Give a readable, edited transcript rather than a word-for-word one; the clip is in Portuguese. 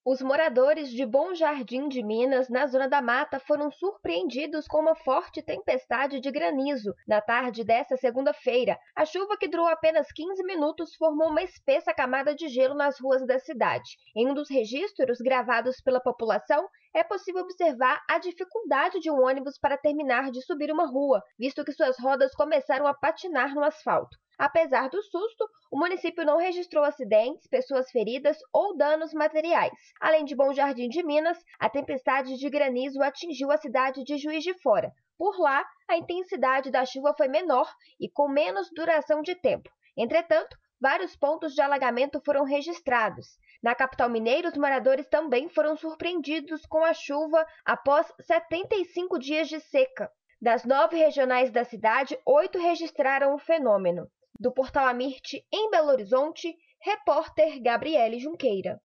Os moradores de Bom Jardim de Minas, na Zona da Mata, foram surpreendidos com uma forte tempestade de granizo na tarde desta segunda-feira. A chuva, que durou apenas 15 minutos, formou uma espessa camada de gelo nas ruas da cidade. Em um dos registros gravados pela população, é possível observar a dificuldade de um ônibus para terminar de subir uma rua, visto que suas rodas começaram a patinar no asfalto. Apesar do susto, o município não registrou acidentes, pessoas feridas ou danos materiais. Além de Bom Jardim de Minas, a tempestade de granizo atingiu a cidade de Juiz de Fora. Por lá, a intensidade da chuva foi menor e com menos duração de tempo. Entretanto, vários pontos de alagamento foram registrados. Na capital mineira, os moradores também foram surpreendidos com a chuva após 75 dias de seca. Das 9 regionais da cidade, 8 registraram o fenômeno. Do Portal Amirte, em Belo Horizonte, repórter Gabriele Junqueira.